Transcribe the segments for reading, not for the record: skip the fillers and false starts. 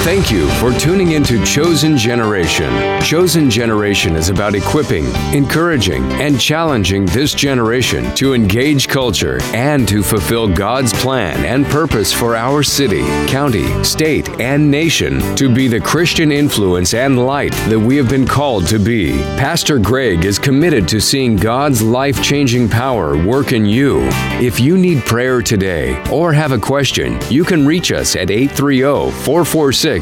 Thank you for tuning into Chosen Generation. Chosen Generation is about equipping, encouraging, and challenging this generation to engage culture and to fulfill God's plan and purpose for our city, county, state, and nation to be the Christian influence and light that we have been called to be. Pastor Greg is committed to seeing God's life-changing power work in you. If you need prayer today or have a question, you can reach us at 830-446-3624.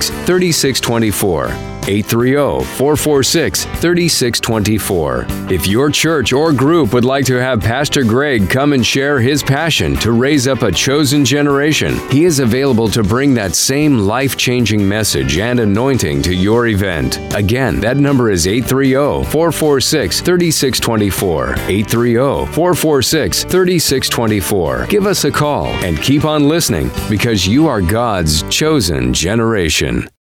830-446-3624. If your church or group would like to have Pastor Greg come and share his passion to raise up a chosen generation, he is available to bring that same life-changing message and anointing to your event. Again, that number is 830-446-3624. 830-446-3624. Give us a call and keep on listening because you are God's chosen generation.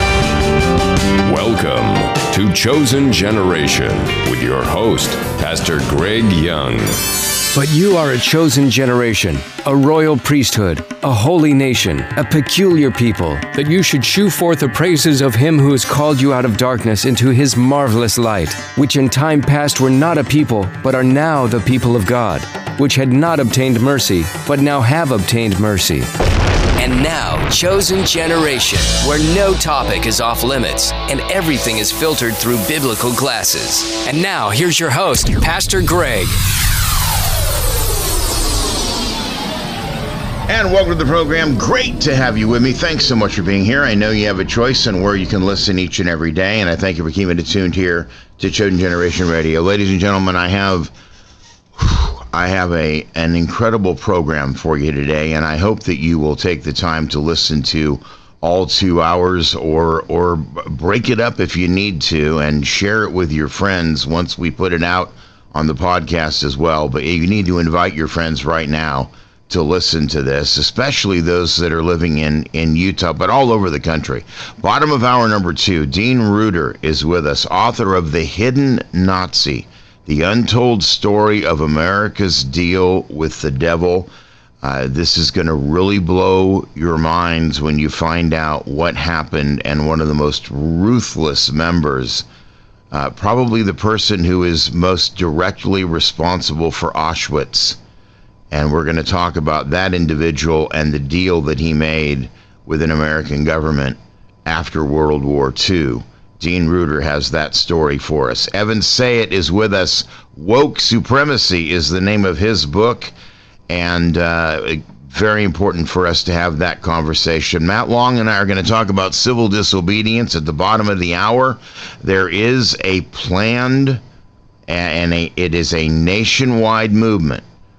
Welcome to Chosen Generation with your host, Pastor Greg Young. But you are a chosen generation, a royal priesthood, a holy nation, a peculiar people, that you should shew forth the praises of Him who has called you out of darkness into His marvelous light, which in time past were not a people, but are now the people of God, which had not obtained mercy, but now have obtained mercy. And now, Chosen Generation, where no topic is off limits and everything is filtered through biblical glasses. And now, here's your host, Pastor Greg. And welcome to the program. Great to have you with me. Thanks so much for being here. I know you have a choice on where you can listen each and every day, and I thank you for keeping it tuned here to Chosen Generation Radio. Ladies and gentlemen, I have an incredible program for you today, and I hope that you will take the time to listen to all 2 hours or break it up if you need to and share it with your friends once we put it out on the podcast as well. But you need to invite your friends right now to listen to this, especially those that are living in Utah, but all over the country. Bottom of hour number 2, Dean Ruder is with us, author of The Hidden Nazi, The Untold Story of America's Deal with the Devil. This is going to really blow your minds when you find out what happened, and one of the most ruthless members, probably the person who is most directly responsible for Auschwitz. And we're going to talk about that individual and the deal that he made with an American government after World War II. Dean Ruder has that story for us. Evan Sayet is with us. Woke Supremacy is the name of his book, and very important for us to have that conversation. Matt Long and I are going to talk about civil disobedience at the bottom of the hour. There is a planned, it is a nationwide movement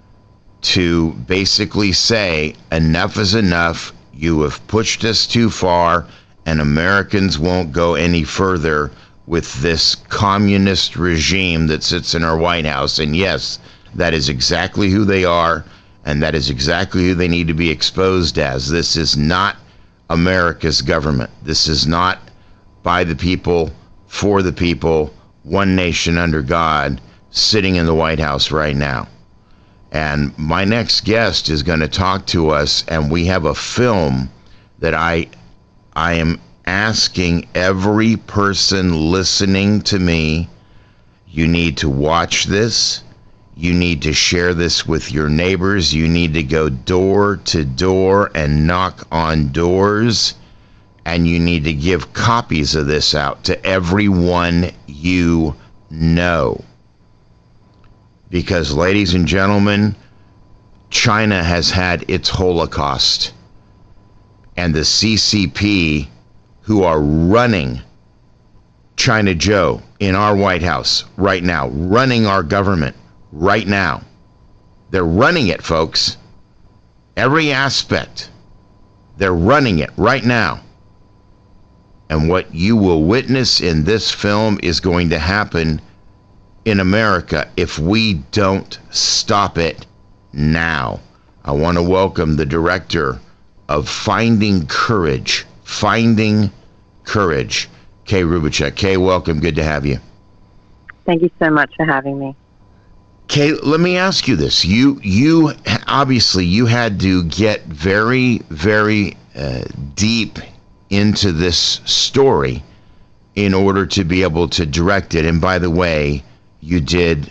to basically say, enough is enough, you have pushed us too far, and Americans won't go any further with this communist regime that sits in our White House. And yes, that is exactly who they are, and that is exactly who they need to be exposed as. This is not America's government. This is not by the people, for the people, one nation under God, sitting in the White House right now. And my next guest is going to talk to us, and we have a film that I am asking every person listening to me, you need to watch this. You need to share this with your neighbors. You need to go door to door and knock on doors. And you need to give copies of this out to everyone you know. Because, ladies and gentlemen, China has had its Holocaust. And the CCP, who are running China Joe in our White House right now, running our government right now. They're running it, folks. Every aspect. They're running it right now. And what you will witness in this film is going to happen in America if we don't stop it now. I want to welcome the director of Finding Courage, Kay Rubacek. Kay, welcome. Good to have you. Thank you so much for having me. Kay, let me ask you this. You obviously, you had to get very, very deep into this story in order to be able to direct it. And by the way, you did.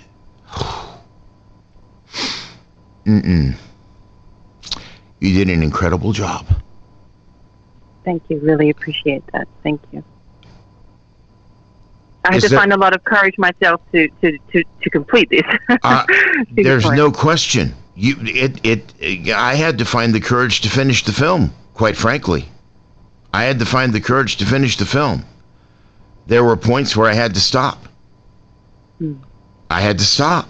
You did an incredible job. Thank you. Really appreciate that. Thank you. I had to find a lot of courage myself to complete this. There's no question. I had to find the courage to finish the film, quite frankly. I had to find the courage to finish the film. There were points where I had to stop. I had to stop.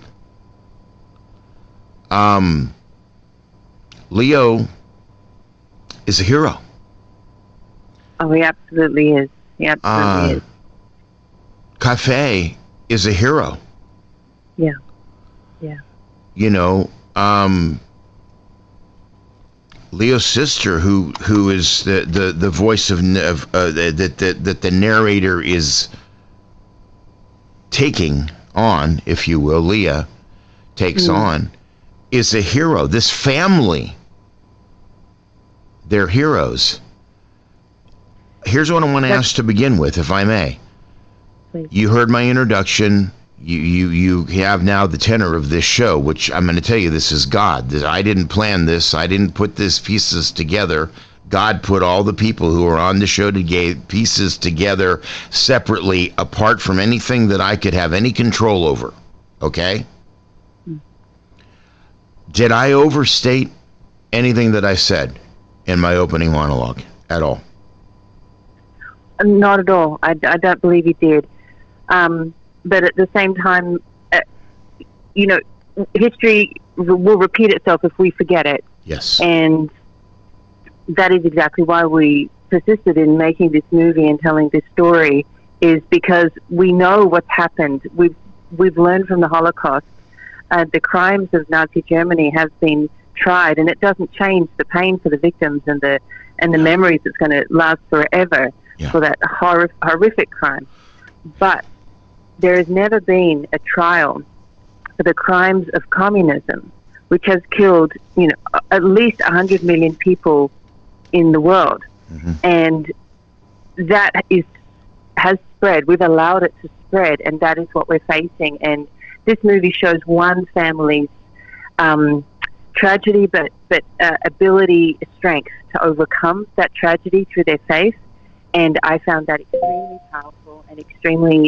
Leo is a hero. Oh, he absolutely is. He absolutely is. Cafe is a hero. Yeah. Yeah. You know, Leo's sister, who is the voice of that the narrator is taking on, if you will, Leah takes on, is a hero. This family, they're heroes. Here's what I want to ask to begin with, if I may. Please. You heard my introduction. You have now the tenor of this show, which I'm going to tell you, this is God. I didn't plan this. I didn't put these pieces together. God put all the people who are on the show today pieces together separately, apart from anything that I could have any control over. Okay? Did I overstate anything that I said in my opening monologue at all? Not at all. I don't believe you did. But at the same time, history will repeat itself if we forget it. Yes. And that is exactly why we persisted in making this movie and telling this story, is because we know what's happened. We've learned from the Holocaust. The crimes of Nazi Germany have been tried, and it doesn't change the pain for the victims and the memories that's going to last forever for that horrific crime. But there has never been a trial for the crimes of communism, which has killed, at least 100 million people in the world. And that has spread. We've allowed it to spread, and that is what we're facing. And this movie shows one family's tragedy, but ability, strength to overcome that tragedy through their faith. And I found that extremely powerful and extremely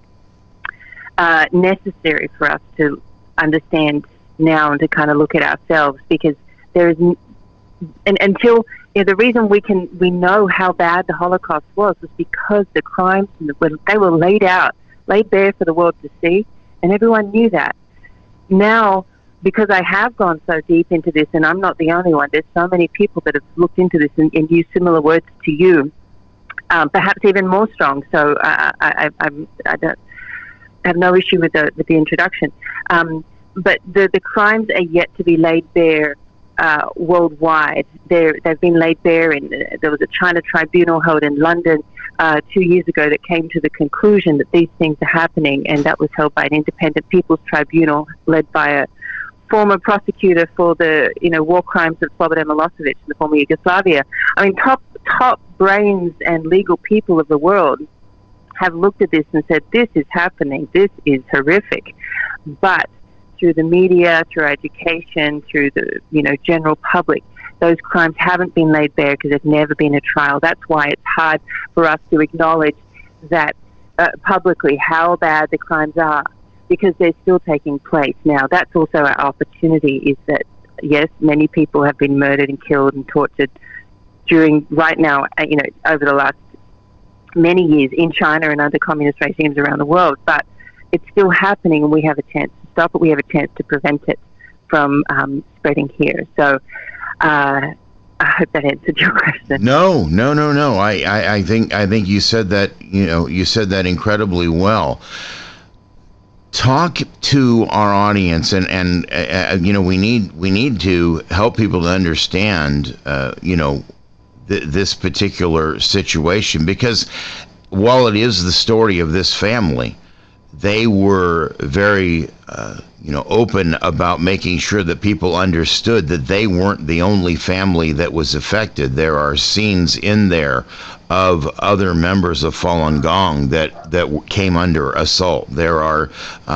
necessary for us to understand now and to kind of look at ourselves, because there is, and until the reason we know how bad the Holocaust was because the crimes they were laid bare for the world to see, and everyone knew that. Now, because I have gone so deep into this, and I'm not the only one, there's so many people that have looked into this and used similar words to you, perhaps even more strong. So I don't have no issue with the introduction. But the crimes are yet to be laid bare worldwide. They've been laid bare there was a China tribunal held in London 2 years ago that came to the conclusion that these things are happening, and that was held by an independent people's tribunal led by a former prosecutor for the war crimes of Slobodan Milosevic in the former Yugoslavia. I mean, top brains and legal people of the world have looked at this and said, this is happening, this is horrific. But through the media, through education, through the general public, those crimes haven't been laid bare because there's never been a trial. That's why it's hard for us to acknowledge that publicly how bad the crimes are, because they're still taking place. Now, that's also our opportunity, is that, yes, many people have been murdered and killed and tortured right now, over the last many years in China and under communist regimes around the world. But it's still happening, and we have a chance to stop it. We have a chance to prevent it from spreading here. So I hope that answered your question. No. I think you said that, you said that incredibly well. Talk to our audience, and we need to help people to understand, this particular situation, because while it is the story of this family, they were very, open about making sure that people understood that they weren't the only family that was affected. There are scenes in there of other members of Falun Gong that came under assault. There are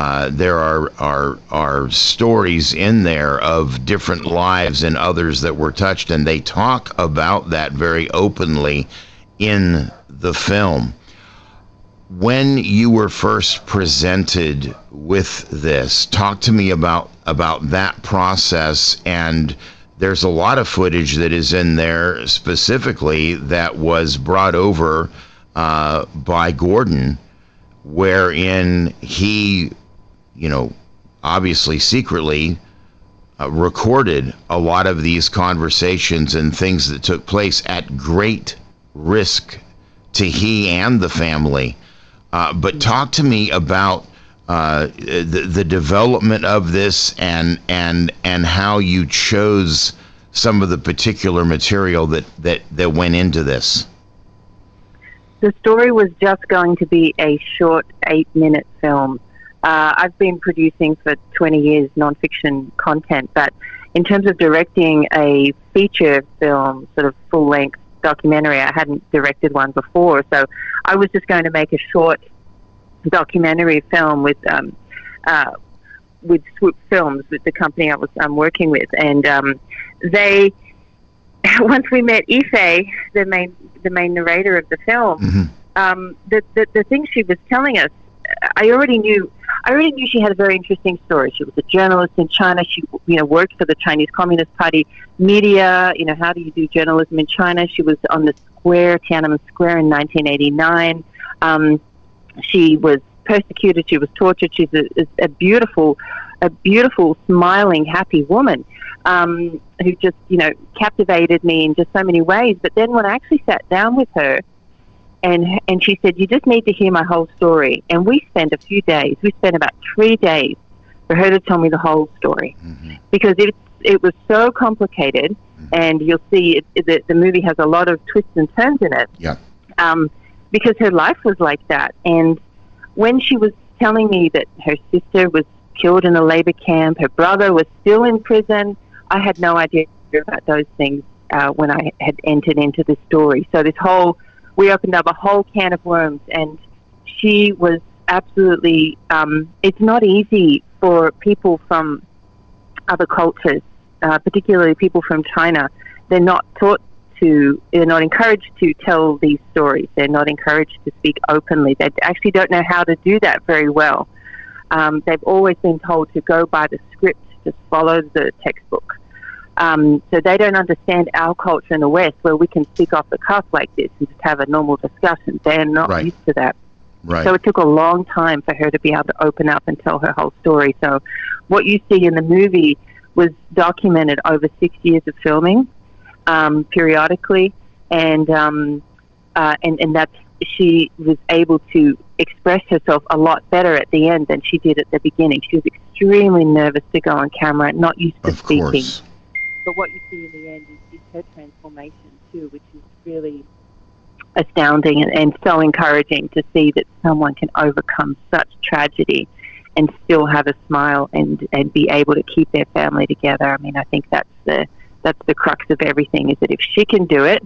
stories in there of different lives and others that were touched, and they talk about that very openly in the film. When you were first presented with this, talk to me about that process. And there's a lot of footage that is in there specifically that was brought over by Gordon, wherein he, obviously secretly recorded a lot of these conversations and things that took place at great risk to he and the family. But talk to me about the development of this and how you chose some of the particular material that went into this. The story was just going to be a short 8-minute film. I've been producing for 20 years nonfiction content, but in terms of directing a feature film, sort of full-length documentary, I hadn't directed one before, so I was just going to make a short documentary film with Swoop Films, with the company I'm working with, and they, once we met Ife, the main narrator of the film, the thing she was telling us, I already knew she had a very interesting story. She was a journalist in China. She, worked for the Chinese Communist Party media. How do you do journalism in China? She was on the square, Tiananmen Square, in 1989. She was persecuted. She was tortured. She's a beautiful, smiling, happy woman who just, captivated me in just so many ways. But then when I actually sat down with her, and she said, "You just need to hear my whole story." And we spent a few days. We spent about 3 days for her to tell me the whole story, because it was so complicated. And you'll see the movie has a lot of twists and turns in it. Yeah. Because her life was like that. And when she was telling me that her sister was killed in a labor camp, her brother was still in prison, I had no idea about those things when I had entered into this story. So we opened up a whole can of worms, and she was absolutely, it's not easy for people from other cultures, particularly people from China. They're not encouraged to tell these stories. They're not encouraged to speak openly. They actually don't know how to do that very well. They've always been told to go by the script, just follow the textbook. So they don't understand our culture in the West, where we can speak off the cuff like this and just have a normal discussion. They're not used to that. Right. So it took a long time for her to be able to open up and tell her whole story. So what you see in the movie was documented over 6 years of filming, periodically, and that she was able to express herself a lot better at the end than she did at the beginning. She was extremely nervous to go on camera, not used to speaking. Course. But what you see in the end is her transformation too, which is really astounding and so encouraging to see that someone can overcome such tragedy and still have a smile and be able to keep their family together. I mean, I think that's the crux of everything, is that if she can do it,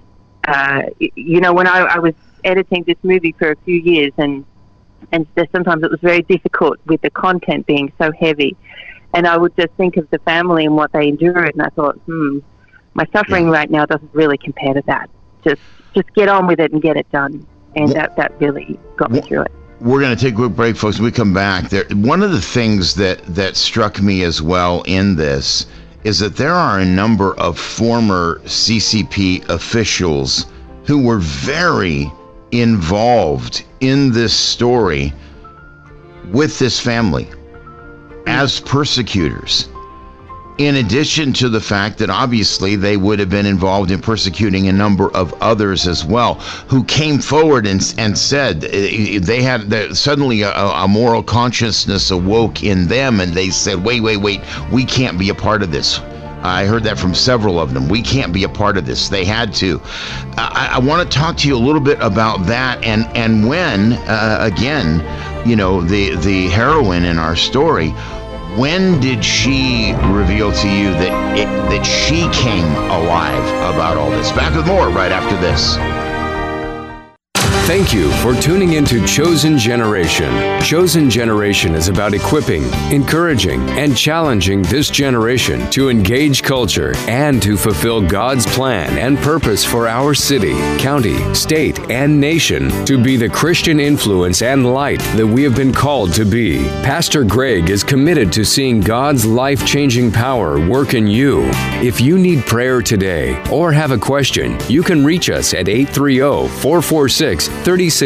when I was editing this movie for a few years, and sometimes it was very difficult with the content being so heavy, and I would just think of the family and what they endured, and I thought, my suffering right now doesn't really compare to that. Just get on with it and get it done. And that really got me through it. We're going to take a quick break, folks. When we come back, one of the things that struck me as well in this is that there are a number of former CCP officials who were very involved in this story with this family as persecutors, in addition to the fact that obviously they would have been involved in persecuting a number of others as well, who came forward and said they had suddenly a moral consciousness awoke in them, and they said, wait, we can't be a part of this. I heard that from several of them. We can't be a part of this. They had to. I want to talk to you a little bit about that and when, again, you know, the heroine in our story, when did she reveal to you that she came alive about all this? Back with more right after this. Thank you for tuning into Chosen Generation. Chosen Generation is about equipping, encouraging, and challenging this generation to engage culture and to fulfill God's plan and purpose for our city, county, state, and nation to be the Christian influence and light that we have been called to be. Pastor Greg is committed to seeing God's life-changing power work in you. If you need prayer today or have a question, you can reach us at 830-446-3624.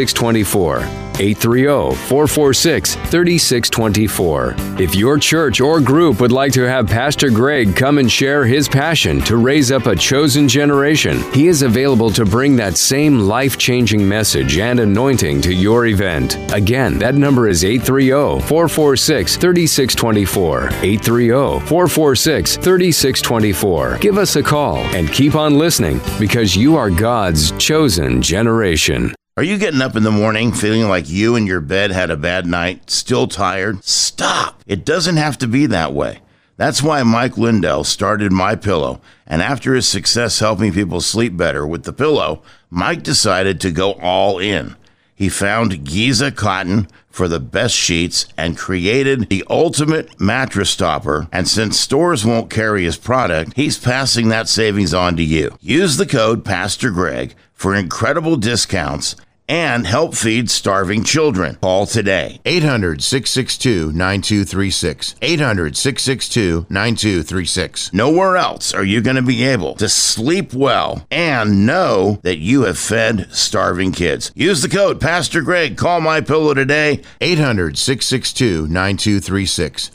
830-446-3624. If your church or group would like to have Pastor Greg come and share his passion to raise up a chosen generation, he is available to bring that same life-changing message and anointing to your event. Again, that number is 830-446-3624. 830-446-3624. Give us a call and keep on listening because you are God's chosen generation. Are you getting up in the morning feeling like you and your bed had a bad night, still tired? Stop! It doesn't have to be that way. That's why Mike Lindell started MyPillow, and after his success helping people sleep better with the pillow, Mike decided to go all in. He found Giza cotton for the best sheets and created the ultimate mattress topper. And since stores won't carry his product, he's passing that savings on to you. Use the code Pastor Greg for incredible discounts and help feed starving children. Call today. 800-662-9236. 800-662-9236. Nowhere else are you going to be able to sleep well and know that you have fed starving kids. Use the code Pastor Greg. Call MyPillow today. 800-662-9236.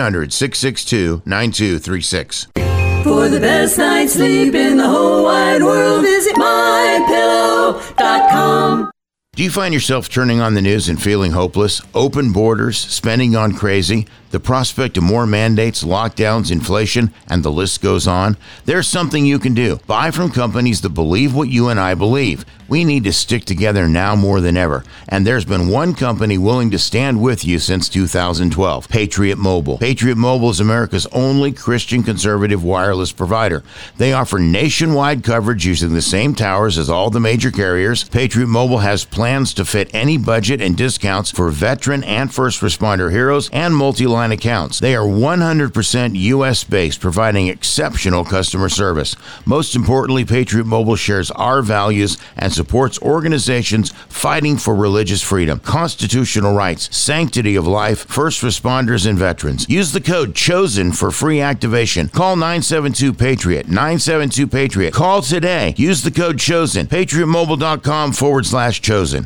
800-662-9236. For the best night's sleep in the whole wide world, visit MyPillow.com. Do you find yourself turning on the news and feeling hopeless? Open borders, spending on crazy, the prospect of more mandates, lockdowns, inflation, and the list goes on? There's something you can do. Buy from companies that believe what you and I believe. We need to stick together now more than ever. And there's been one company willing to stand with you since 2012, Patriot Mobile. Patriot Mobile is America's only Christian conservative wireless provider. They offer nationwide coverage using the same towers as all the major carriers. Patriot Mobile has plans to fit any budget and discounts for veteran and first responder heroes and multi-line accounts. They are 100% U.S.-based, providing exceptional customer service. Most importantly, Patriot Mobile shares our values and supports organizations fighting for religious freedom, constitutional rights, sanctity of life, first responders, and veterans. Use the code CHOSEN for free activation. Call 972-PATRIOT, 972-PATRIOT. Call today. Use the code CHOSEN, patriotmobile.com/chosen.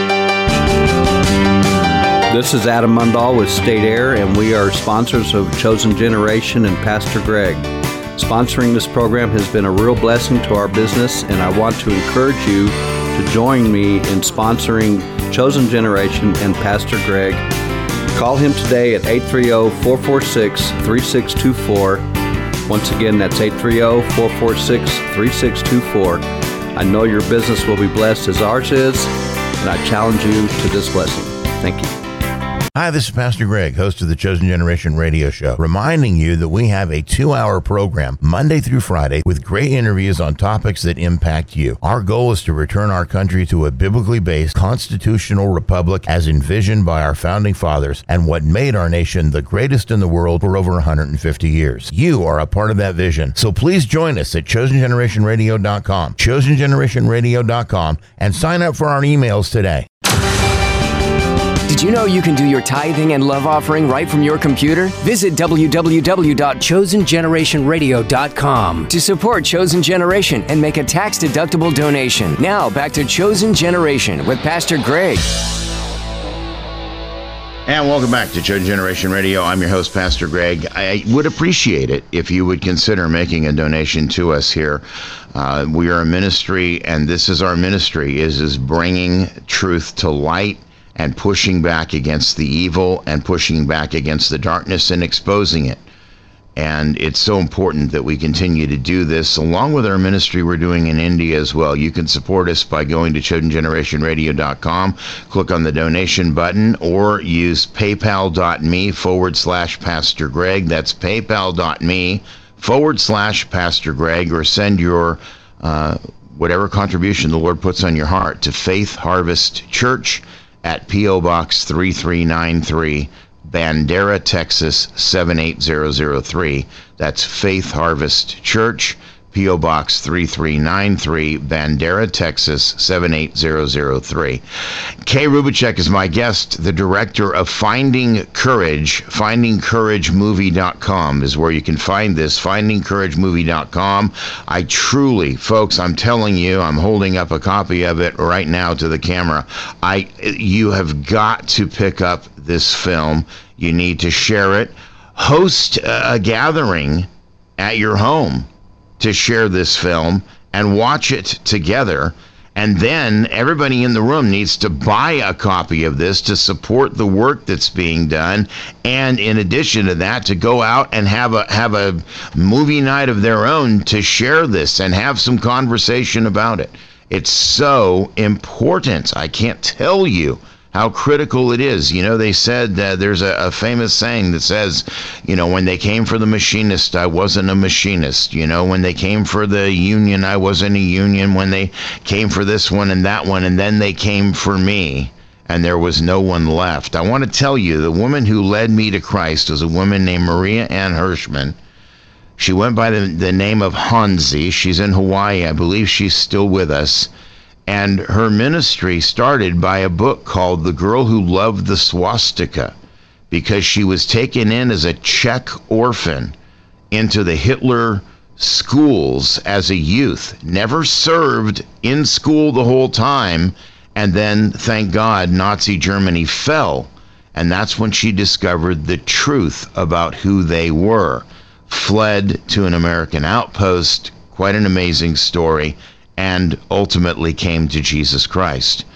This is Adam Mundahl with State Air, and we are sponsors of Chosen Generation and Pastor Greg. Sponsoring this program has been a real blessing to our business, and I want to encourage you to join me in sponsoring Chosen Generation and Pastor Greg. Call him today at 830-446-3624. Once again, that's 830-446-3624. I know your business will be blessed as ours is, and I challenge you to this blessing. Thank you. Hi, this is Pastor Greg, host of the Chosen Generation radio show, reminding you that we have a 2-hour program Monday through Friday with great interviews on topics that impact you. Our goal is to return our country to a biblically based constitutional republic as envisioned by our founding fathers and what made our nation the greatest in the world for over 150 years. You are a part of that vision, so please join us at chosengenerationradio.com, chosengenerationradio.com, and sign up for our emails today. Did you know you can do your tithing and love offering right from your computer? Visit www.chosengenerationradio.com to support Chosen Generation and make a tax-deductible donation. Now, back to Chosen Generation with Pastor Greg. And welcome back to Chosen Generation Radio. I'm your host, Pastor Greg. I would appreciate it if you would consider making a donation to us here. We are a ministry, and this is our ministry, is bringing truth to light and pushing back against the evil and pushing back against the darkness and exposing it. And it's so important that we continue to do this, along with our ministry we're doing in India as well. You can support us by going to chosengenerationradio.com, click on the donation button, or use paypal.me/Pastor Greg. That's paypal.me/Pastor Greg, or send your whatever contribution the Lord puts on your heart to Faith Harvest Church at P.O. Box 3393, Bandera, Texas 78003. That's Faith Harvest Church, P.O. Box 3393, Bandera, Texas 78003. Kay Rubacek is my guest, the director of Finding Courage. FindingCourageMovie.com is where you can find this, FindingCourageMovie.com. I truly, folks, I'm telling you, I'm holding up a copy of it right now to the camera. You have got to pick up this film. You need to share it. Host a gathering at your home to share this film and watch it together. And then everybody in the room needs to buy a copy of this to support the work that's being done. And in addition to that, to go out and have a movie night of their own to share this and have some conversation about it. It's so important. I can't tell you how critical it is. You know, they said there's a famous saying that says, you know, when they came for the machinist, I wasn't a machinist. You know, when they came for the union, I wasn't a union. When they came for this one and that one, and then they came for me, and there was no one left. I want to tell you, the woman who led me to Christ was a woman named Maria Ann Hirschman. She went by the name of Hansi. She's in Hawaii. I believe she's still with us. And her ministry started by a book called The Girl Who Loved the Swastika, because she was taken in as a Czech orphan into the Hitler schools as a youth, never served in school the whole time, and then, thank God, Nazi Germany fell. And that's when she discovered the truth about who they were, fled to an American outpost, quite an amazing story, and ultimately came to Jesus Christ.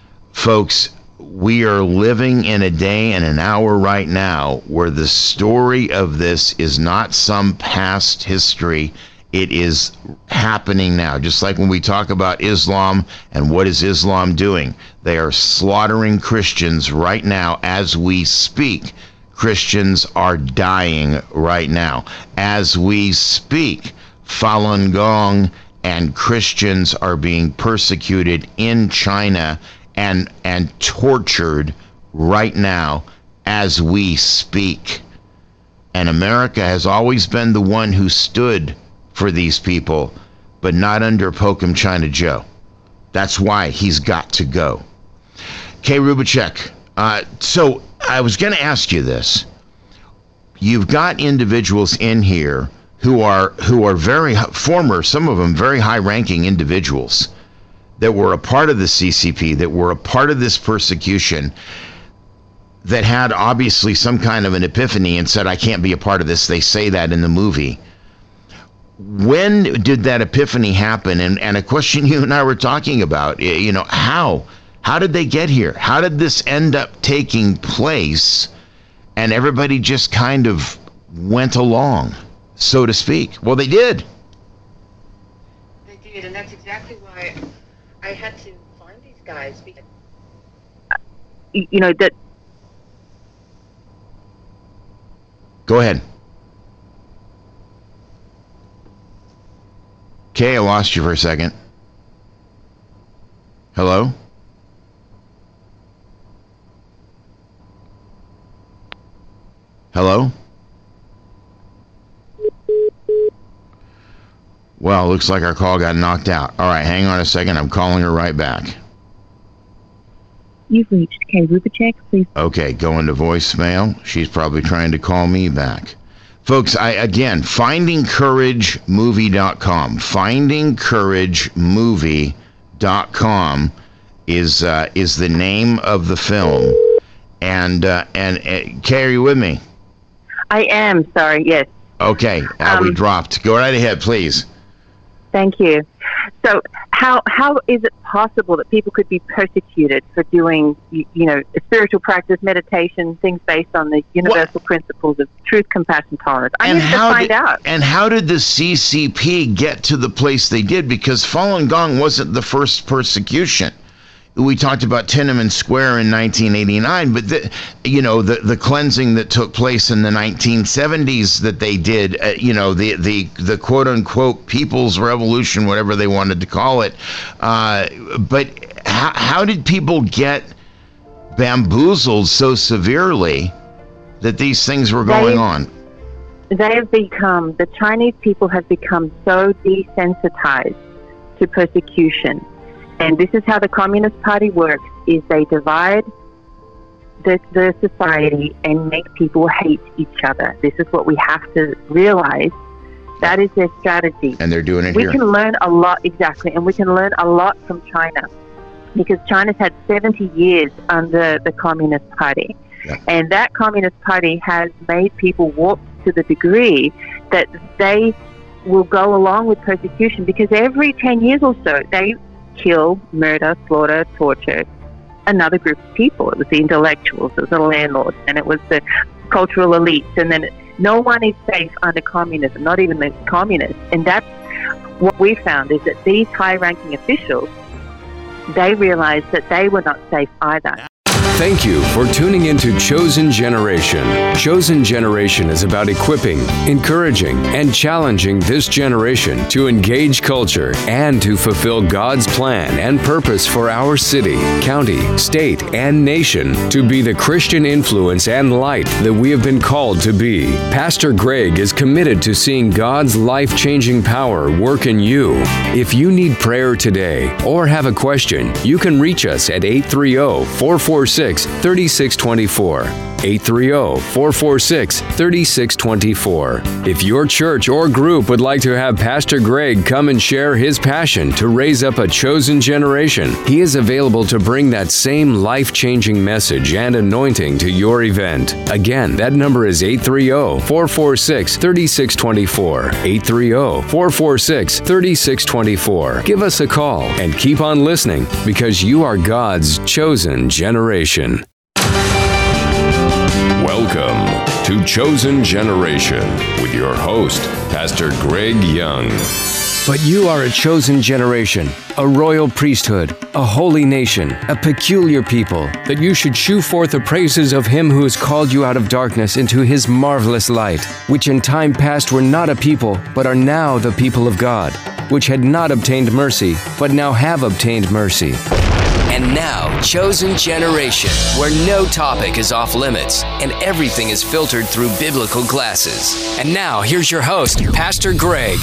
Folks, we are living in a day and an hour right now where the story of this is not some past history. It is happening now. Just like when we talk about Islam and what is Islam doing. They are slaughtering Christians right now as we speak. Christians are dying right now. As we speak, Falun Gong and Christians are being persecuted in China and tortured right now as we speak. And America has always been the one who stood for these people, but not under Pokem China Joe. That's why he's got to go. Kay Rubacek, so I was going to ask you this. You've got individuals in here who are very former, some of them very high-ranking individuals that were a part of the CCP, that were a part of this persecution, that had obviously some kind of an epiphany and said, I can't be a part of this. They say that in the movie. When did that epiphany happen? And a question you and I were talking about, you know, how did they get here? How did this end up taking place? And everybody just kind of went along, so to speak. Well, they did. They did, and that's exactly why I had to find these guys. Because you know, that... Go ahead. Kay, I lost you for a second. Hello? Hello? Well, looks like our call got knocked out. All right, hang on a second. I'm calling her right back. You've reached Kay Rubacek, please. Okay, go into voicemail. She's probably trying to call me back. Folks, again, FindingCourageMovie.com. FindingCourageMovie.com is the name of the film. And Kay, are you with me? I am, sorry, yes. Okay, we dropped. Go right ahead, please. Thank you. So how is it possible that people could be persecuted for doing, a spiritual practice, meditation, things based on the universal principles of truth, compassion, tolerance? I need to find out. And how did the CCP get to the place they did? Because Falun Gong wasn't the first persecution. We talked about Tiananmen Square in 1989, but the cleansing that took place in the 1970s that they did, the quote unquote People's Revolution, whatever they wanted to call it. But how did people get bamboozled so severely that these things were going on? The Chinese people have become so desensitized to persecution. And this is how the Communist Party works, is they divide the society and make people hate each other. This is what we have to realize. That is their strategy. And they're doing it here. We can learn a lot, exactly, and we can learn a lot from China, because China's had 70 years under the Communist Party. Yeah. And that Communist Party has made people warped to the degree that they will go along with persecution, because every 10 years or so, they kill, murder, slaughter, torture another group of people. It was the intellectuals, it was the landlords, and it was the cultural elites. And then no one is safe under communism, not even the communists. And that's what we found, is that these high-ranking officials, they realized that they were not safe either. Thank you for tuning into Chosen Generation. Chosen Generation is about equipping, encouraging, and challenging this generation to engage culture and to fulfill God's plan and purpose for our city, county, state, and nation to be the Christian influence and light that we have been called to be. Pastor Greg is committed to seeing God's life-changing power work in you. If you need prayer today or have a question, you can reach us at 830-446-3624. 830-446-3624. If your church or group would like to have Pastor Greg come and share his passion to raise up a chosen generation, he is available to bring that same life-changing message and anointing to your event. Again, that number is 830-446-3624. 830-446-3624. Give us a call and keep on listening, because you are God's chosen generation. Welcome to Chosen Generation with your host, Pastor Greg Young. But you are a chosen generation, a royal priesthood, a holy nation, a peculiar people, that you should shew forth the praises of him who has called you out of darkness into his marvelous light, which in time past were not a people, but are now the people of God, which had not obtained mercy, but now have obtained mercy. And now, Chosen Generation, where no topic is off limits and everything is filtered through biblical glasses. And now, here's your host, Pastor Greg.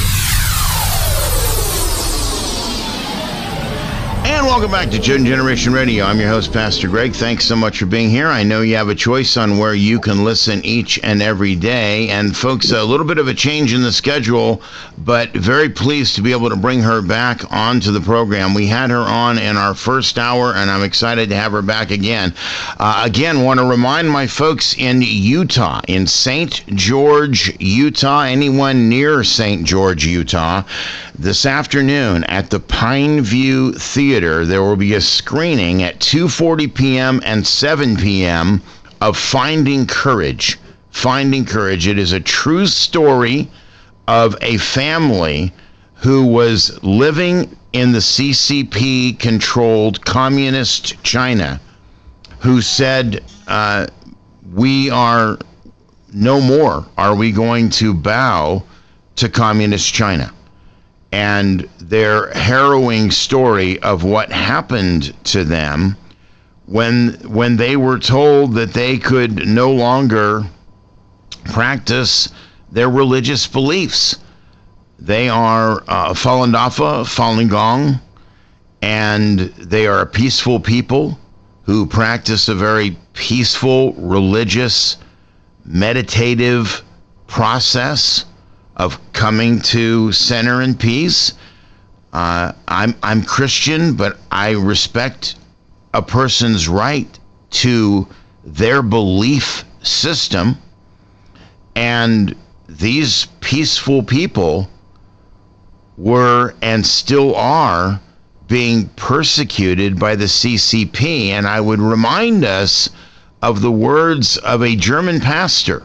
And welcome back to Chosen Generation Radio. I'm your host, Pastor Greg. Thanks so much for being here. I know you have a choice on where you can listen each and every day. And folks, a little bit of a change in the schedule, but very pleased to be able to bring her back onto the program. We had her on in our first hour, and I'm excited to have her back again. Want to remind my folks in Utah, in St. George, Utah, anyone near St. George, Utah, this afternoon at the Pineview Theater, there will be a screening at 2:40 p.m. and 7 p.m. of Finding Courage. Finding Courage. It is a true story of a family who was living in the CCP-controlled communist China, who said, we are no more. Are we going to bow to communist China? And their harrowing story of what happened to them when they were told that they could no longer practice their religious beliefs. They are Falun Dafa, Falun Gong, and they are a peaceful people who practice a very peaceful, religious, meditative process of coming to center and peace. I'm Christian, but I respect a person's right to their belief system. And these peaceful people were and still are being persecuted by the CCP. And I would remind us of the words of a German pastor.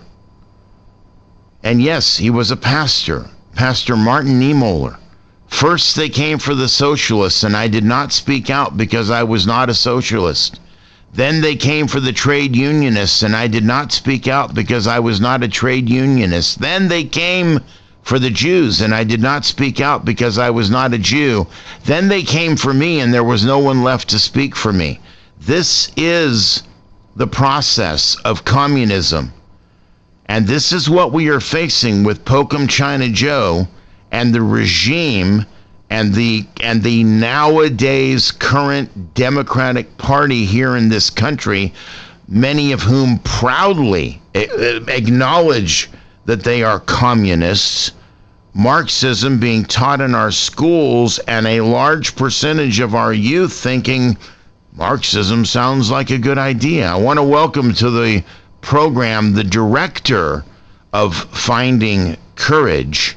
And yes, he was a pastor, Pastor Martin Niemöller. First they came for the socialists, and I did not speak out because I was not a socialist. Then they came for the trade unionists, and I did not speak out because I was not a trade unionist. Then they came for the Jews, and I did not speak out because I was not a Jew. Then they came for me, and there was no one left to speak for me. This is the process of communism. And this is what we are facing with Pokem China Joe and the regime and the nowadays current Democratic Party here in this country, many of whom proudly acknowledge that they are communists, Marxism being taught in our schools, and a large percentage of our youth thinking Marxism sounds like a good idea. I want to welcome to the program the director of Finding Courage,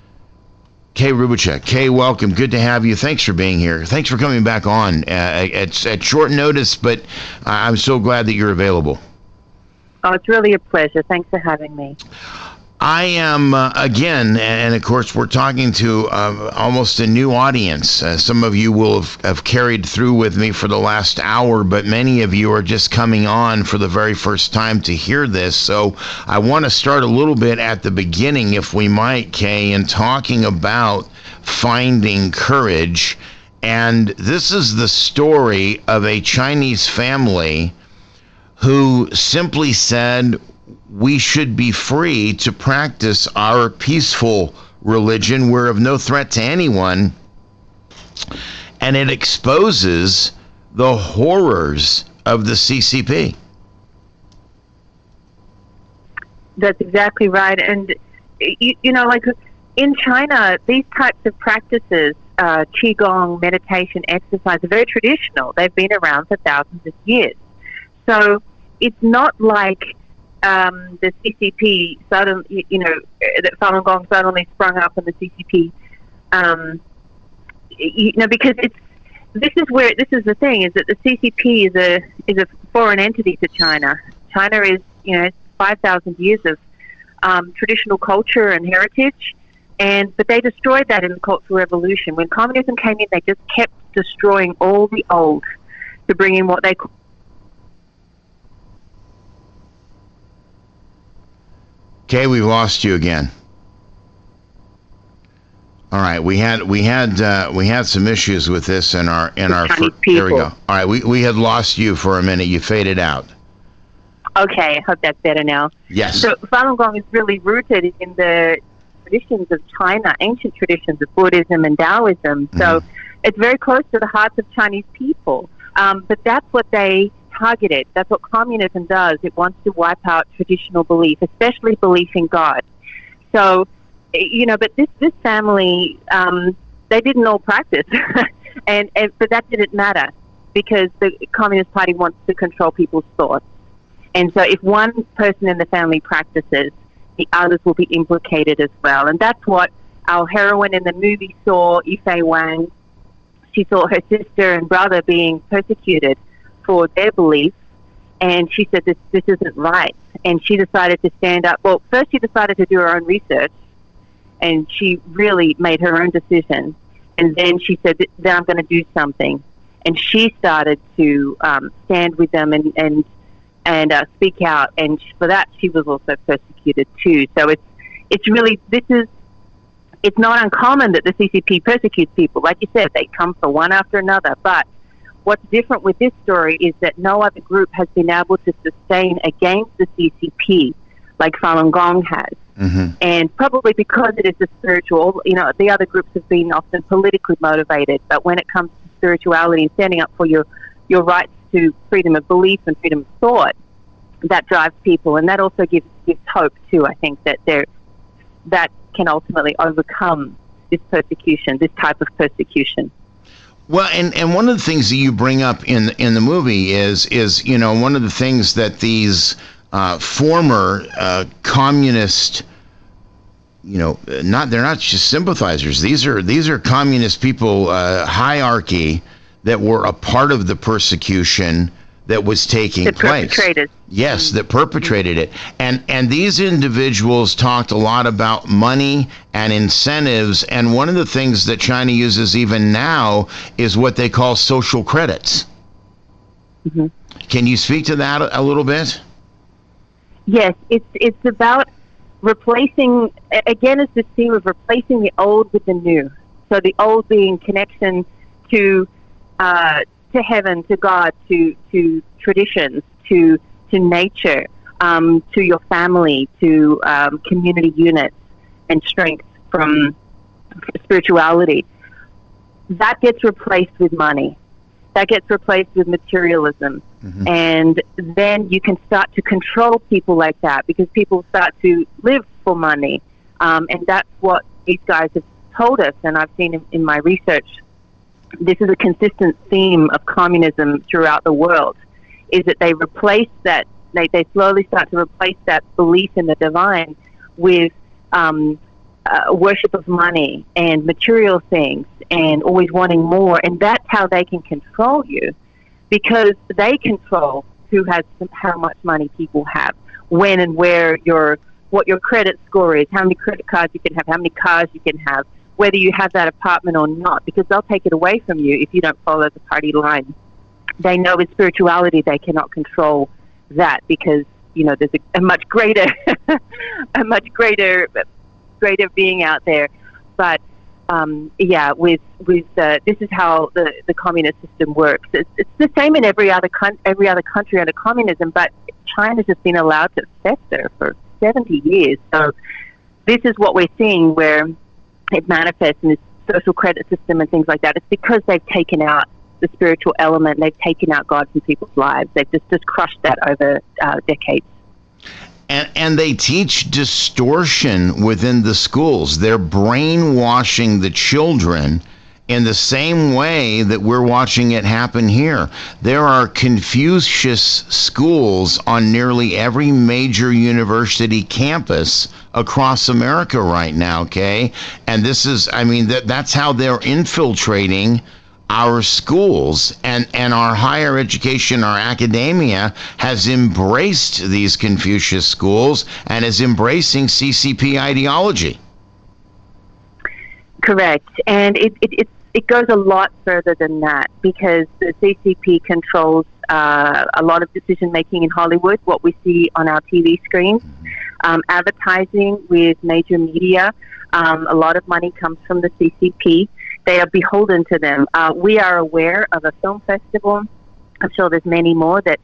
Kay Rubacek. Kay, welcome. Good to have you. Thanks for being here. Thanks for coming back on at short notice, but I'm so glad that you're available. Oh, it's really a pleasure. Thanks for having me. I am, again, and of course we're talking to almost a new audience. Some of you will have carried through with me for the last hour, but many of you are just coming on for the very first time to hear this. So I want to start a little bit at the beginning, if we might, Kay, in talking about Finding Courage. And this is the story of a Chinese family who simply said, we should be free to practice our peaceful religion. We're of no threat to anyone. And it exposes the horrors of the CCP. That's exactly right. And, you know, like in China, these types of practices, Qigong, meditation, exercise, are very traditional. They've been around for thousands of years. So it's not like the CCP suddenly, you know, that Falun Gong suddenly sprung up in the CCP, you know, because this is the thing, is that the CCP is a foreign entity to China. China is, you know, 5,000 years of traditional culture and heritage, but they destroyed that in the Cultural Revolution. When communism came in, they just kept destroying all the old to bring in what they call. Okay, we've lost you again. All right, we had some issues with this in our there we go. All right, we had lost you for a minute. You faded out. Okay, I hope that's better now. Yes. So Falun Gong is really rooted in the traditions of China, ancient traditions of Buddhism and Taoism. So it's very close to the hearts of Chinese people. But that's what they targeted. That's what communism does. It wants to wipe out traditional belief, especially belief in God. So, you know, but this family, they didn't all practice, but that didn't matter because the Communist Party wants to control people's thoughts. And so if one person in the family practices, the others will be implicated as well. And that's what our heroine in the movie saw, Yifei Wang. She saw her sister and brother being persecuted for their beliefs, and she said this isn't right. And she decided to stand up. Well, first she decided to do her own research, and she really made her own decision. And then she said, then I'm going to do something. And she started to stand with them and speak out. And for that, she was also persecuted too. So it's really, it's not uncommon that the CCP persecutes people. Like you said, they come for one after another. But what's different with this story is that no other group has been able to sustain against the CCP like Falun Gong has. Mm-hmm. And probably because it is a spiritual, you know, the other groups have been often politically motivated. But when it comes to spirituality and standing up for your rights to freedom of belief and freedom of thought, that drives people. And that also gives hope too, I think, that that can ultimately overcome this persecution, this type of persecution. Well, and one of the things that you bring up in the movie is you know, one of the things that these former communist they're not just sympathizers. These are communist people, hierarchy that were a part of the persecution that was taking place. Perpetrators. Yes, that perpetrated it. And these individuals talked a lot about money and incentives, and one of the things that China uses even now is what they call social credits. Mm-hmm. Can you speak to that a little bit? Yes, it's about replacing, again, it's this theme of replacing the old with the new. So the old being connection to heaven, to God, to traditions, to nature, to your family, to community units and strength from spirituality. That gets replaced with money. That gets replaced with materialism. Mm-hmm. And then you can start to control people like that because people start to live for money. And that's what these guys have told us, and I've seen in my research. This is a consistent theme of communism throughout the world, is that they replace that, they slowly start to replace that belief in the divine with worship of money and material things and always wanting more. And that's how they can control you, because they control how much money people have, when and where what your credit score is, how many credit cards you can have, how many cars you can have, whether you have that apartment or not, because they'll take it away from you if you don't follow the party line. They know with spirituality they cannot control that because, there's a much greater, greater being out there. But with this is how the communist system works. It's the same in every other country under communism, but China's just been allowed to fester for 70 years. So this is what we're seeing where it manifests in this social credit system and things like that. It's because they've taken out the spiritual element. They've taken out God from people's lives. They've just crushed that over decades. And they teach distortion within the schools. They're brainwashing the children in the same way that we're watching it happen here. There are Confucius schools on nearly every major university campus across America right now, Kay. And this is, that's how they're infiltrating our schools, and our higher education, our academia has embraced these Confucius schools and is embracing CCP ideology. Correct. And it goes a lot further than that, because the CCP controls a lot of decision making in Hollywood, what we see on our TV screens, advertising with major media. A lot of money comes from the CCP. They are beholden to them. We are aware of a film festival, I'm sure there's many more, that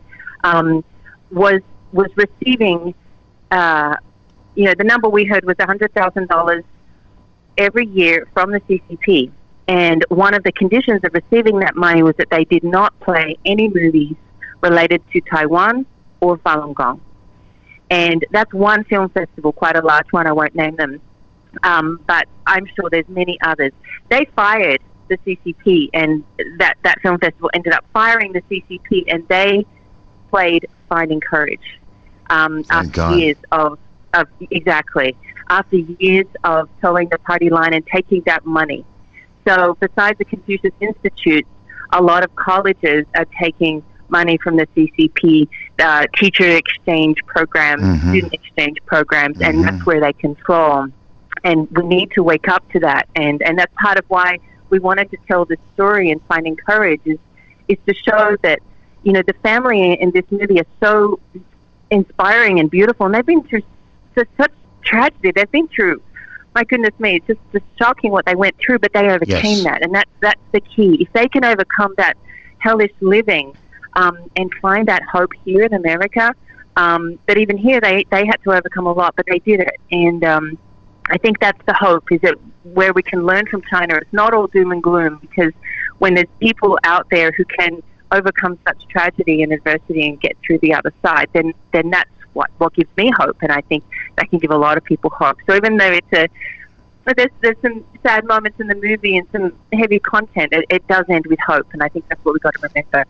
was receiving, the number we heard was $100,000 every year from the CCP. And one of the conditions of receiving that money was that they did not play any movies related to Taiwan or Falun Gong. And that's one film festival, quite a large one. I won't name them. But I'm sure there's many others. They fired the CCP, and that film festival ended up firing the CCP, and they played Finding Courage after years of exactly after years of towing the party line and taking that money. So besides the Confucius Institute, a lot of colleges are taking money from the CCP, teacher exchange programs, student exchange programs, and that's where they control. And we need to wake up to that. And that's part of why we wanted to tell this story and Finding Courage is to show that, the family in this movie are so inspiring and beautiful. And they've been through such tragedy. They've been through, my goodness me, it's just shocking what they went through, but they overcame that. And that's the key. If they can overcome that hellish living and find that hope here in America, but even here they had to overcome a lot, but they did it. And I think that's the hope, is that where we can learn from China, it's not all doom and gloom, because when there's people out there who can overcome such tragedy and adversity and get through the other side, then that's what gives me hope, and I think that can give a lot of people hope. So even though there's some sad moments in the movie and some heavy content, it does end with hope, and I think that's what we've got to remember.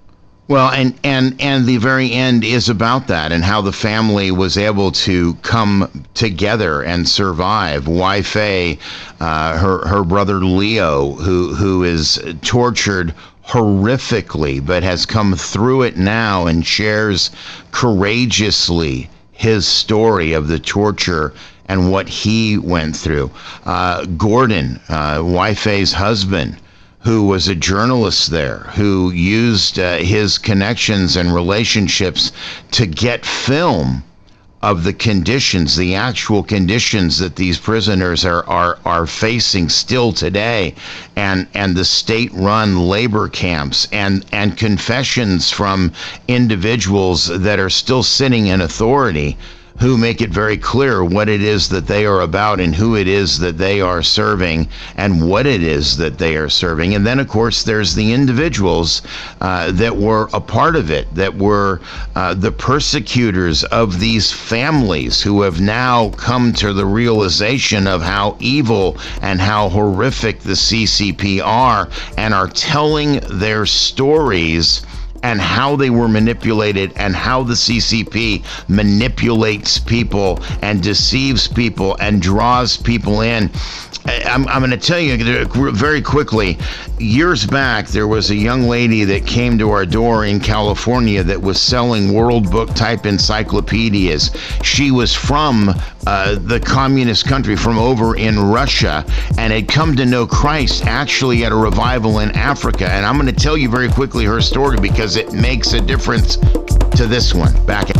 Well, and the very end is about that and how the family was able to come together and survive. Wai-Fei, her brother Leo, who is tortured horrifically, but has come through it now and shares courageously his story of the torture and what he went through. Gordon, Wai-Fei's husband, who was a journalist there, who used his connections and relationships to get film of the conditions, the actual conditions that these prisoners are facing still today, and the state-run labor camps, and confessions from individuals that are still sitting in authority, who make it very clear what it is that they are about and who it is that they are serving and what it is that they are serving. And then, of course, there's the individuals that were a part of it, that were the persecutors of these families who have now come to the realization of how evil and how horrific the CCP are, and are telling their stories and how they were manipulated and how the CCP manipulates people and deceives people and draws people in. I'm going to tell you very quickly, years back, there was a young lady that came to our door in California that was selling World Book type encyclopedias. She was from the communist country, from over in Russia, and had come to know Christ actually at a revival in Africa. And I'm going to tell you very quickly her story because it makes a difference to this one.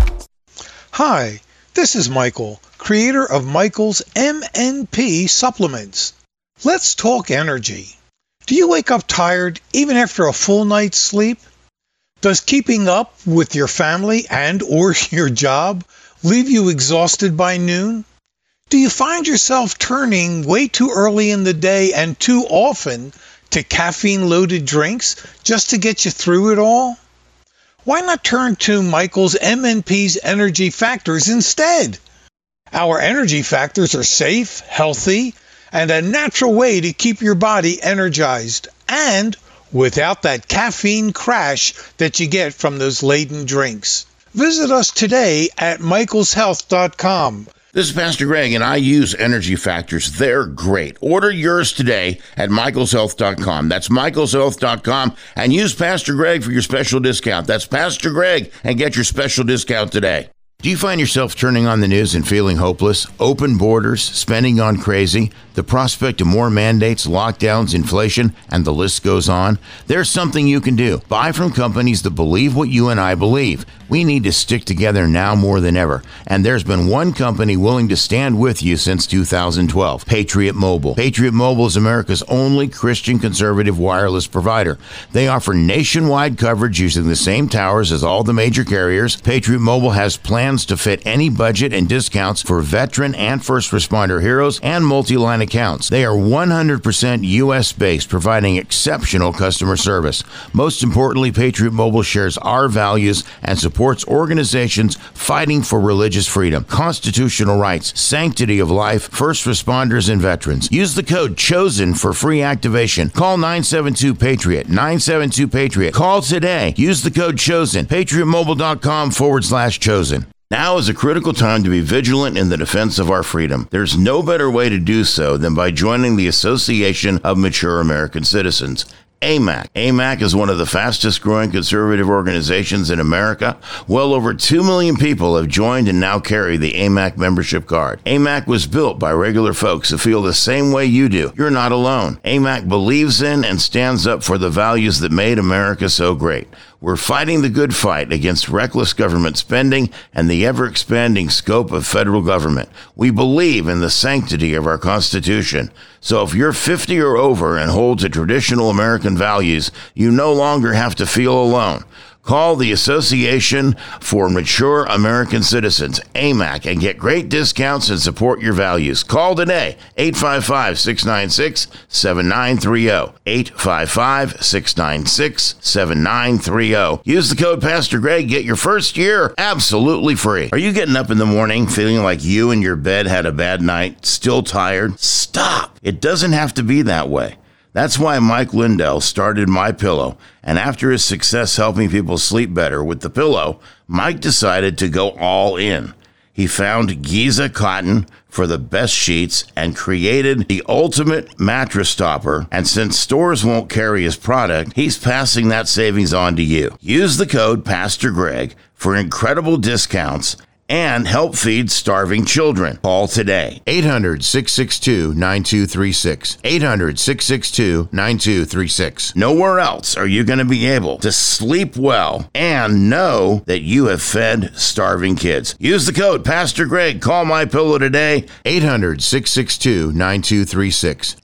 Hi, this is Michael, creator of Michael's MNP supplements. Let's talk energy. Do you wake up tired even after a full night's sleep? Does keeping up with your family and or your job leave you exhausted by noon? Do you find yourself turning way too early in the day and too often to caffeine-loaded drinks just to get you through it all? Why not turn to Michael's MNP's Energy Factors instead? Our energy factors are safe, healthy, and a natural way to keep your body energized and without that caffeine crash that you get from those laden drinks. Visit us today at michaelshealth.com. This is Pastor Greg, and I use Energy Factors. They're great. Order yours today at michaelshealth.com. That's michaelshealth.com, and use Pastor Greg for your special discount. That's Pastor Greg, and get your special discount today. Do you find yourself turning on the news and feeling hopeless? Open borders, spending gone crazy, the prospect of more mandates, lockdowns, inflation, and the list goes on? There's something you can do. Buy from companies that believe what you and I believe. We need to stick together now more than ever. And there's been one company willing to stand with you since 2012, Patriot Mobile. Patriot Mobile is America's only Christian conservative wireless provider. They offer nationwide coverage using the same towers as all the major carriers. Patriot Mobile has plans to fit any budget and discounts for veteran and first responder heroes and multi-line accounts. They are 100% U.S.-based, providing exceptional customer service. Most importantly, Patriot Mobile shares our values and supports organizations fighting for religious freedom, constitutional rights, sanctity of life, first responders, and veterans. Use the code CHOSEN for free activation. Call 972-PATRIOT, 972-PATRIOT. Call today. Use the code CHOSEN, patriotmobile.com/chosen. Now is a critical time to be vigilant in the defense of our freedom. There's no better way to do so than by joining the Association of Mature American Citizens, AMAC. AMAC is one of the fastest growing conservative organizations in America. Well over 2 million people have joined and now carry the AMAC membership card. AMAC was built by regular folks who feel the same way you do. You're not alone. AMAC believes in and stands up for the values that made America so great. We're fighting the good fight against reckless government spending and the ever-expanding scope of federal government. We believe in the sanctity of our Constitution. So if you're 50 or over and hold to traditional American values, you no longer have to feel alone. Call the Association for Mature American Citizens, AMAC, and get great discounts and support your values. Call today, 855-696-7930, 855-696-7930. Use the code Pastor Greg, get your first year absolutely free. Are you getting up in the morning feeling like you and your bed had a bad night, still tired? Stop. It doesn't have to be that way. That's why Mike Lindell started MyPillow, and after his success helping people sleep better with the pillow, Mike decided to go all in. He found Giza cotton for the best sheets and created the ultimate mattress topper. And since stores won't carry his product, he's passing that savings on to you. Use the code Pastor Greg for incredible discounts and help feed starving children. Call today. 800-662-9236. 800-662-9236. Nowhere else are you going to be able to sleep well and know that you have fed starving kids. Use the code Pastor Greg. Call MyPillow today. 800-662-9236.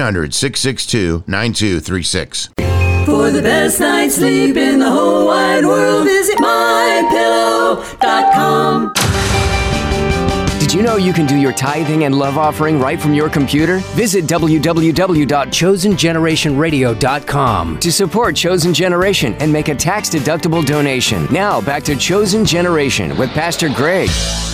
800-662-9236. For the best night's sleep in the whole wide world, visit MyPillow.com. Did you know you can do your tithing and love offering right from your computer? Visit www.chosengenerationradio.com to support Chosen Generation and make a tax-deductible donation. Now, back to Chosen Generation with Pastor Greg.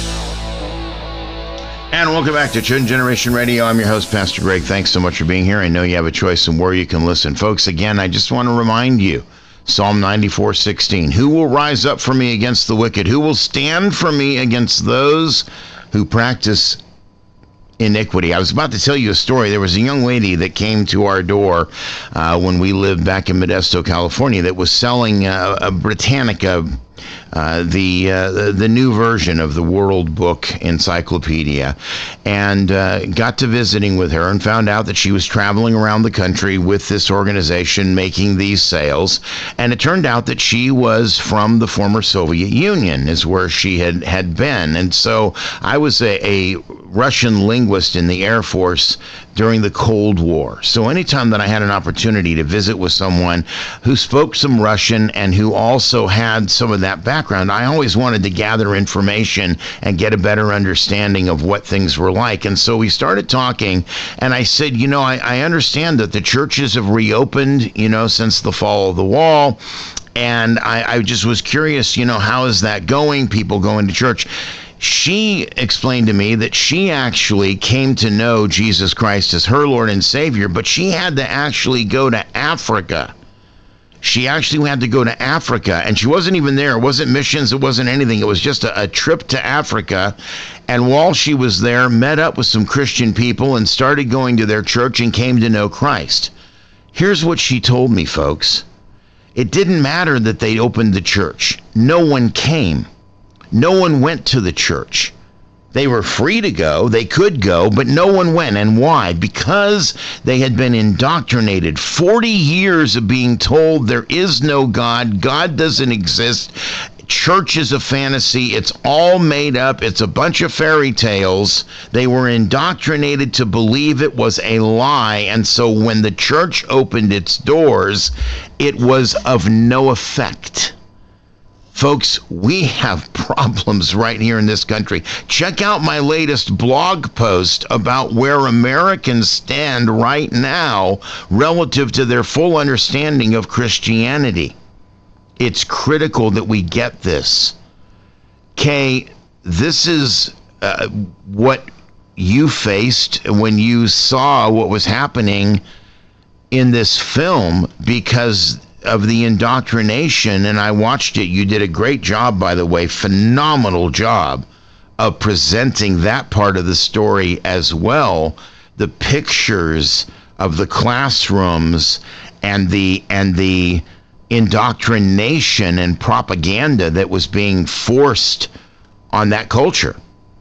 And welcome back to Chosen Generation Radio. I'm your host, Pastor Greg. Thanks so much for being here. I know you have a choice in where you can listen. Folks, again, I just want to remind you, Psalm 94:16, who will rise up for me against the wicked? Who will stand for me against those who practice iniquity? I was about to tell you a story. There was a young lady that came to our door when we lived back in Modesto, California, that was selling a Britannica, the new version of the World Book Encyclopedia, and got to visiting with her and found out that she was traveling around the country with this organization making these sales. And it turned out that she was from the former Soviet Union, is where she had been. And so I was a Russian linguist in the Air Force during the Cold War. So anytime that I had an opportunity to visit with someone who spoke some Russian and who also had some of that background, I always wanted to gather information and get a better understanding of what things were like. And so we started talking, and I said, you know, I understand that the churches have reopened, you know, since the fall of the wall. And I just was curious, you know, how is that going? People going to church. She explained to me that she actually came to know Jesus Christ as her Lord and Savior, but she had to actually go to Africa. She actually had to go to Africa, and she wasn't even there. It wasn't missions. It wasn't anything. It was just a trip to Africa. And while she was there, met up with some Christian people and started going to their church and came to know Christ. Here's what she told me, folks. It didn't matter that they opened the church. No one came. No one went to the church. They were free to go. They could go, but no one went. And why? Because they had been indoctrinated. 40 years of being told there is no God. God doesn't exist. Church is a fantasy. It's all made up. It's a bunch of fairy tales. They were indoctrinated to believe it was a lie. And so when the church opened its doors, it was of no effect. Folks, we have problems right here in this country. Check out my latest blog post about where Americans stand right now relative to their full understanding of Christianity. It's critical that we get this. Kay, this is what you faced when you saw what was happening in this film because of the indoctrination, and I watched it. You did a great job, by the way, phenomenal job of presenting that part of the story as well. The pictures of the classrooms and the indoctrination and propaganda that was being forced on that culture.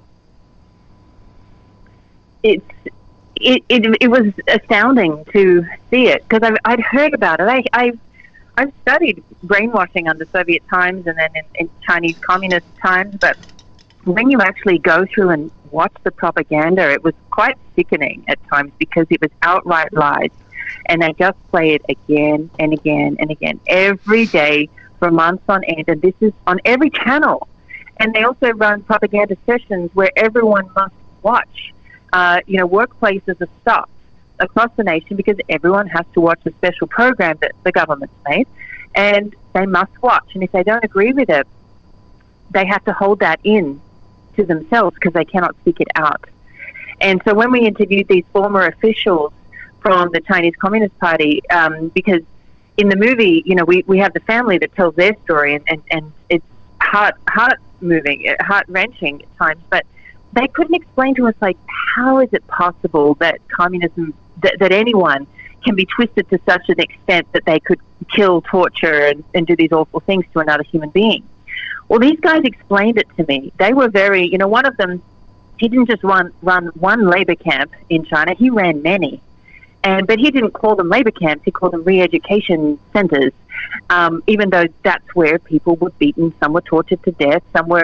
It was astounding to see it because I'd heard about it. I've studied brainwashing under Soviet times and then in Chinese communist times, but when you actually go through and watch the propaganda, it was quite sickening at times because it was outright lies, and they just play it again and again and again every day for months on end, and this is on every channel. And they also run propaganda sessions where everyone must watch. Workplaces are stopped across the nation because everyone has to watch a special program that the government's made, and they must watch. And if they don't agree with it, they have to hold that in to themselves because they cannot speak it out. And so when we interviewed these former officials, from the Chinese Communist Party, because in the movie, we have the family that tells their story, and it's heart-moving, heart-wrenching at times, but they couldn't explain to us, like, how is it possible that communism, that anyone can be twisted to such an extent that they could kill, torture, and do these awful things to another human being? Well, these guys explained it to me. They were very, one of them, he didn't just run one labor camp in China, he ran many. But he didn't call them labor camps, he called them re-education centers, even though that's where people were beaten, some were tortured to death, some were,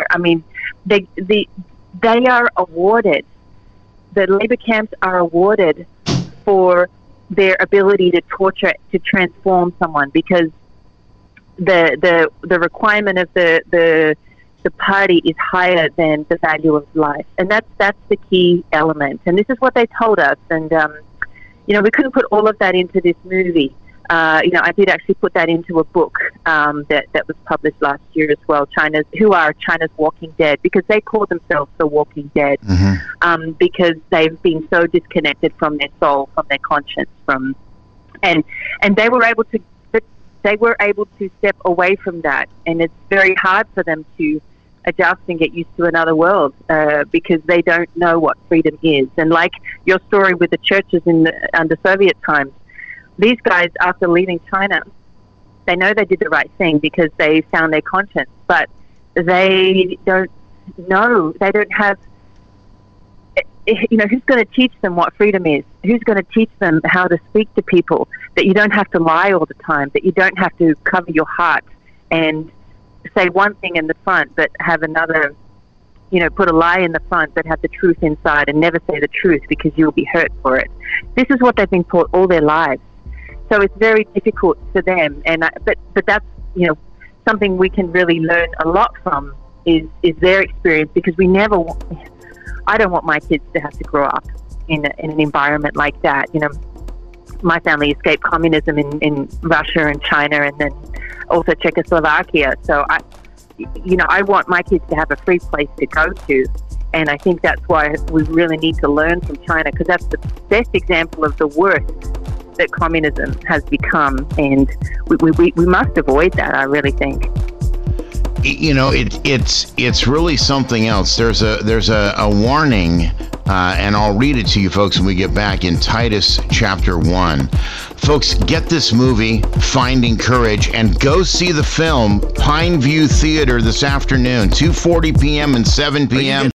they are awarded, the labor camps are awarded for their ability to torture, to transform someone, because the requirement of the party is higher than the value of life, and that's the key element. And this is what they told us, and we couldn't put all of that into this movie. I did actually put that into a book that was published last year as well. China's Walking Dead, because they call themselves the Walking Dead, because they've been so disconnected from their soul, from their conscience, and they were able to step away from that, and it's very hard for them to adjust and get used to another world because they don't know what freedom is. And like your story with the churches under Soviet times, these guys, after leaving China, they know they did the right thing because they found their conscience, but they don't know, they don't have, who's going to teach them what freedom is? Who's going to teach them how to speak to people, that you don't have to lie all the time, that you don't have to cover your heart and say one thing in the front but have another, put a lie in the front but have the truth inside and never say the truth because you'll be hurt for it. This is what they've been taught all their lives. So it's very difficult for them, but that's something we can really learn a lot from is their experience, because I don't want my kids to have to grow up in an environment like that. My family escaped communism in Russia and China, and then also Czechoslovakia. So I want my kids to have a free place to go to, and I think that's why we really need to learn from China, because that's the best example of the worst that communism has become, and we must avoid that, I really think. It's really something else. There's a warning, and I'll read it to you folks when we get back, in Titus chapter 1. Folks, get this movie, Finding Courage, and go see the film Pineview Theater this afternoon, 2:40 p.m. and 7 p.m.